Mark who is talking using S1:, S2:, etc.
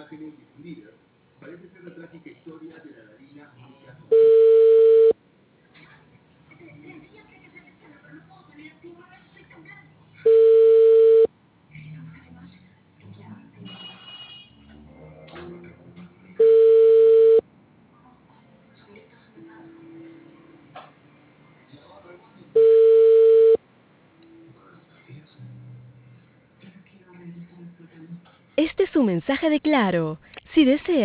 S1: Este es un mensaje de Claro. Si desea